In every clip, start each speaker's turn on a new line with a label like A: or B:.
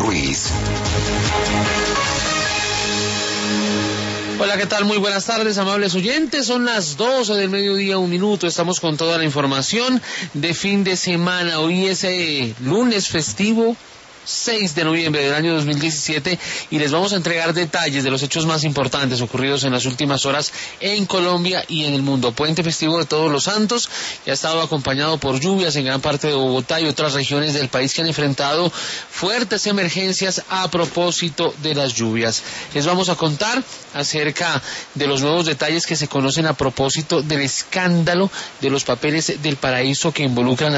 A: Ruiz.
B: Hola, ¿qué tal? Muy buenas tardes, amables oyentes. Son las 12 del mediodía, 1 minuto. Estamos con toda la información de fin de semana. Hoy es lunes festivo, 6 de noviembre del año 2017, y les vamos a entregar detalles de los hechos más importantes ocurridos en las últimas horas en Colombia y en el mundo. Puente festivo de Todos los Santos, que ha estado acompañado por lluvias en gran parte de Bogotá y otras regiones del país que han enfrentado fuertes emergencias a propósito de las lluvias. Les vamos a contar acerca de los nuevos detalles que se conocen a propósito del escándalo de los papeles del paraíso que involucran a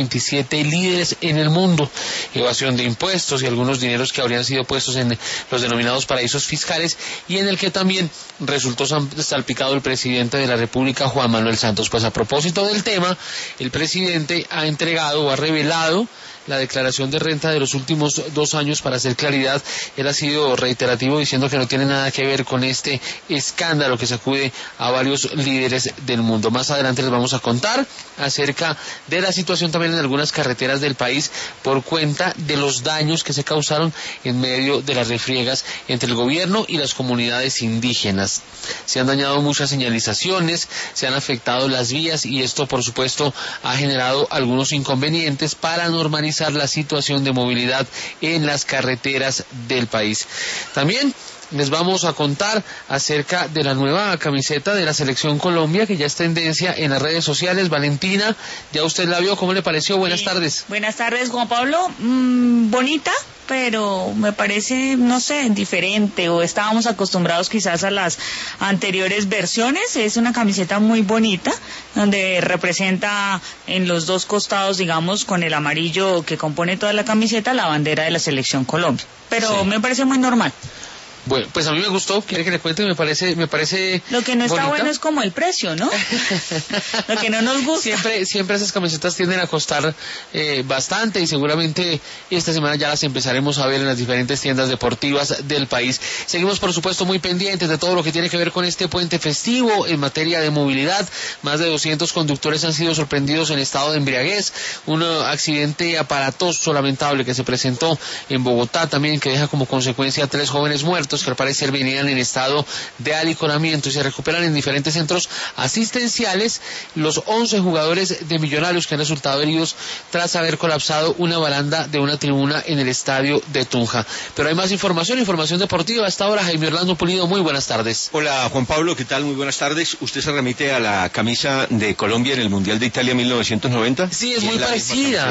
B: 127 líderes en el mundo, evasión de impuestos y algunos dineros que habrían sido puestos en los denominados paraísos fiscales, y en el que también resultó salpicado el presidente de la República, Juan Manuel Santos. Pues a propósito del tema, el presidente ha entregado o ha revelado la declaración de renta de los últimos 2 años. Para hacer claridad, él ha sido reiterativo diciendo que no tiene nada que ver con este escándalo que sacude a varios líderes del mundo. Más adelante les vamos a contar acerca de la situación también en algunas carreteras del país por cuenta de los daños que se causaron en medio de las refriegas entre el gobierno y las comunidades indígenas. Se han dañado muchas señalizaciones, se han afectado las vías, y esto por supuesto ha generado algunos inconvenientes para normalizar la situación de movilidad en las carreteras del país. También les vamos a contar acerca de la nueva camiseta de la Selección Colombia, que ya es tendencia en las redes sociales. Valentina, ya usted la vio, ¿cómo le pareció? Buenas tardes.
C: Buenas tardes, Juan Pablo. Bonita, pero me parece, no sé, diferente, o estábamos acostumbrados quizás a las anteriores versiones. Es una camiseta muy bonita, donde representa en los dos costados, digamos, con el amarillo que compone toda la camiseta, la bandera de la Selección Colombia. Pero sí, me parece muy normal.
B: Bueno, pues a mí me gustó. ¿Quiere que le cuente? Me parece
C: Lo que no está
B: bonita.
C: bueno es como el precio, ¿no? Lo que no nos gusta.
B: Siempre esas camisetas tienden a costar bastante, y seguramente esta semana ya las empezaremos a ver en las diferentes tiendas deportivas del país. Seguimos, por supuesto, muy pendientes de todo lo que tiene que ver con este puente festivo en materia de movilidad. Más de 200 conductores han sido sorprendidos en estado de embriaguez. Un accidente aparatoso, lamentable, que se presentó en Bogotá también, que deja como consecuencia a 3 jóvenes muertos, que al parecer venían en estado de alicoramiento, y se recuperan en diferentes centros asistenciales los 11 jugadores de Millonarios que han resultado heridos tras haber colapsado una baranda de una tribuna en el estadio de Tunja. Pero hay más información deportiva hasta ahora. Jaime Orlando Pulido, muy buenas tardes.
D: Hola, Juan Pablo, ¿qué tal? Muy buenas tardes. ¿Usted se remite a la camisa de Colombia en el Mundial de Italia 1990?
B: Sí, es muy parecida.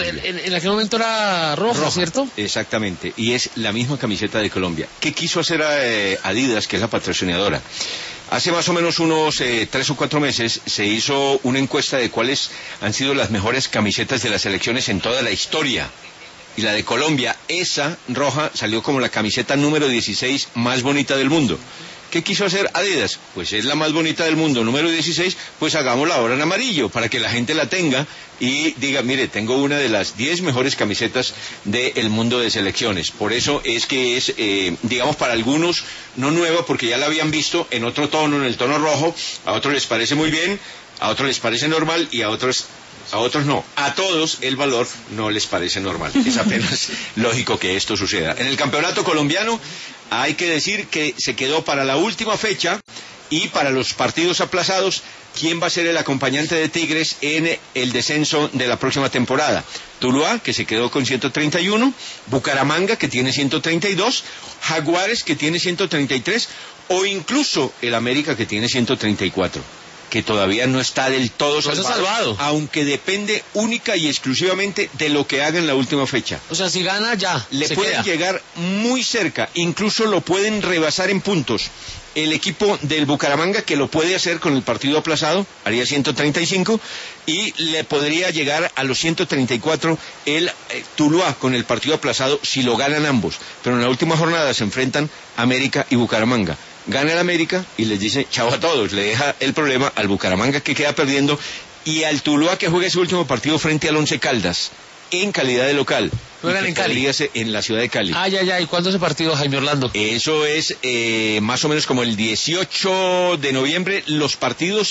B: En aquel momento era roja, ¿cierto?
D: Exactamente, y es la misma camiseta de Colombia. ¿Qué quiso hacer Adidas, que es la patrocinadora? Hace más o menos unos 3 o 4 meses se hizo una encuesta de cuáles han sido las mejores camisetas de las selecciones en toda la historia. Y la de Colombia, esa roja, salió como la camiseta número 16 más bonita del mundo. ¿Qué quiso hacer Adidas? Pues es la más bonita del mundo, número 16, pues hagámosla ahora en amarillo, para que la gente la tenga y diga, mire, tengo una de las 10 mejores camisetas del mundo de selecciones. Por eso es que es, digamos, para algunos no nueva, porque ya la habían visto en otro tono, en el tono rojo. A otros les parece muy bien, a otros les parece normal, y a otros no. A todos el valor no les parece normal. Es apenas lógico que esto suceda. En el campeonato colombiano hay que decir que se quedó para la última fecha, y para los partidos aplazados, ¿quién va a ser el acompañante de Tigres en el descenso de la próxima temporada? Tuluá, que se quedó con 131, Bucaramanga, que tiene 132, Jaguares, que tiene 133, o incluso el América, que tiene 134. Que todavía no está del todo salvado, aunque depende única y exclusivamente de lo que haga en la última fecha.
B: O sea, si gana ya
D: le pueden llegar muy cerca, incluso lo pueden rebasar en puntos. El equipo del Bucaramanga, que lo puede hacer con el partido aplazado, haría 135, y le podría llegar a los 134 el Tuluá con el partido aplazado si lo ganan ambos. Pero en la última jornada se enfrentan América y Bucaramanga. Gana el América y les dice chao a todos, le deja el problema al Bucaramanga, que queda perdiendo, y al Tuluá, que juega ese último partido frente al Once Caldas en calidad de local.
B: ¿Juegan en Cali?
D: En la ciudad de Cali.
B: ¿Y cuándo es el partido, Jaime Orlando?
D: Eso es más o menos como el 18 de noviembre. Los partidos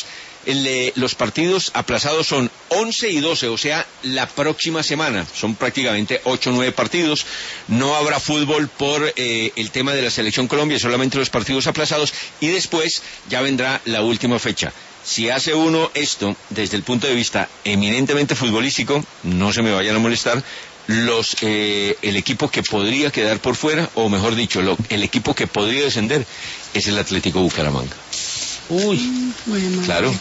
D: Los partidos aplazados son 11 y 12, o sea, la próxima semana. Son prácticamente 8 o 9 partidos. No habrá fútbol por el tema de la Selección Colombia, solamente los partidos aplazados. Y después ya vendrá la última fecha. Si hace uno esto desde el punto de vista eminentemente futbolístico, no se me vayan a molestar, el equipo que podría quedar por fuera, o mejor dicho, el equipo que podría descender, es el Atlético Bucaramanga.
B: Uy,
D: claro.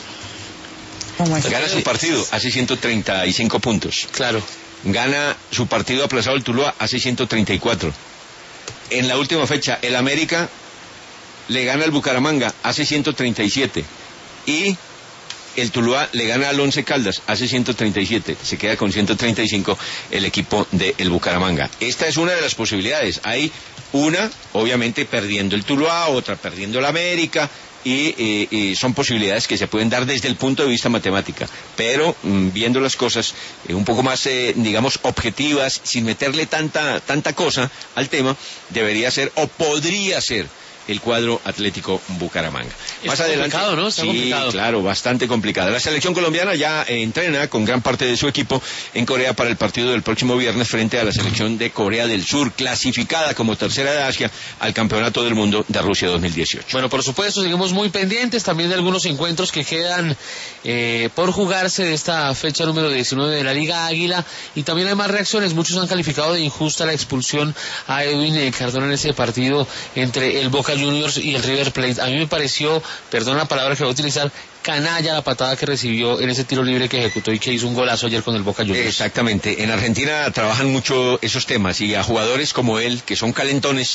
C: ¿Cómo
D: Gana su partido, hace 135 puntos.
B: Claro.
D: Gana su partido aplazado el Tuluá, hace 134. En la última fecha, el América le gana al Bucaramanga, hace 137. Y el Tuluá le gana al Once Caldas, hace 137, se queda con 135 el equipo del Bucaramanga. Esta es una de las posibilidades. Hay una, obviamente, perdiendo el Tuluá, otra perdiendo el América, y son posibilidades que se pueden dar desde el punto de vista matemática, pero viendo las cosas un poco más, digamos, objetivas, sin meterle tanta cosa al tema, debería ser, o podría ser, el cuadro Atlético Bucaramanga.
B: Más adelante, complicado, ¿no?
D: Está complicado. Claro, bastante complicado. La selección colombiana ya entrena con gran parte de su equipo en Corea para el partido del próximo viernes frente a la selección de Corea del Sur, clasificada como tercera de Asia al Campeonato del Mundo de Rusia 2018.
B: Bueno, por supuesto, seguimos muy pendientes también de algunos encuentros que quedan por jugarse de esta fecha número 19 de la Liga Águila, y también hay más reacciones. Muchos han calificado de injusta la expulsión a Edwin Cardona en ese partido entre el Boca Juniors y el River Plate. A mí me pareció, perdón la palabra que voy a utilizar, canalla la patada que recibió en ese tiro libre que ejecutó y que hizo un golazo ayer con el Boca Juniors.
D: Exactamente, en Argentina trabajan mucho esos temas, y a jugadores como él, que son calentones,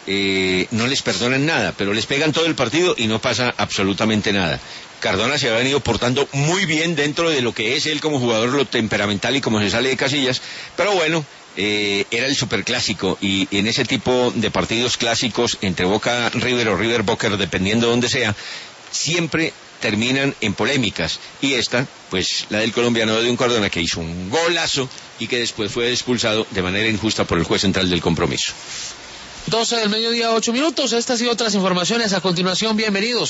D: no les perdonan nada, pero les pegan todo el partido y no pasa absolutamente nada. Cardona se ha venido portando muy bien dentro de lo que es él como jugador, lo temperamental y como se sale de casillas, pero bueno, era el superclásico, y en ese tipo de partidos clásicos entre Boca River o River Boca, dependiendo de donde sea, siempre terminan en polémicas, y esta, pues la del colombiano de un Cardona, que hizo un golazo y que después fue expulsado de manera injusta por el juez central del compromiso.
B: 12 del mediodía, 8 minutos. Estas y otras informaciones a continuación. Bienvenidos.